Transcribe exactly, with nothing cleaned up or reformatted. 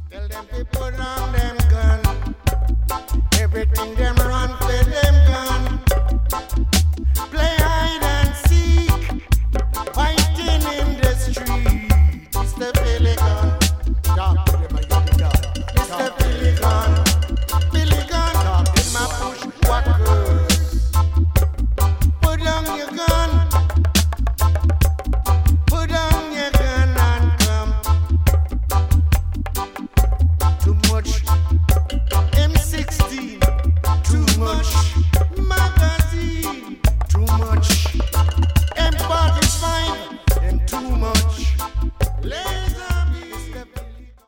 Tell them to put on them gun. Everything them run for them.